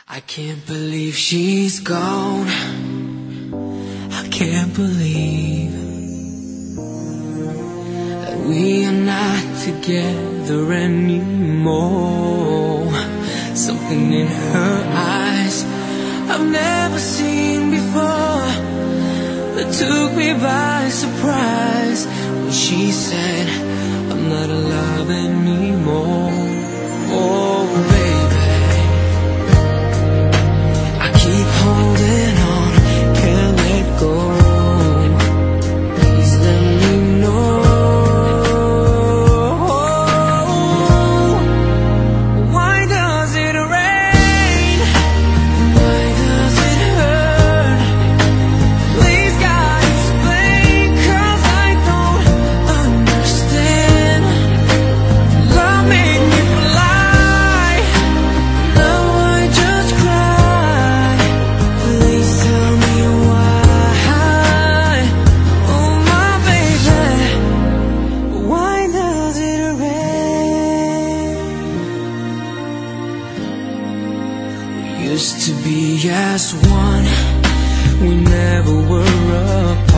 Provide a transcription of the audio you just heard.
I can't believe she's gone. I can't believe that we are not together anymore. Something in her eyes I've never seen before that took me by surprise when she said, I'm not in love anymore. Oh baby, I keep holding on, can't let go. Please let me know, why does it rain? Why does it hurt? Please God explain, 'cause I don't understand. Love made me fly, now I just cry. Please tell me why. Oh my baby, why does it rain? We used to be as one, we never were apart.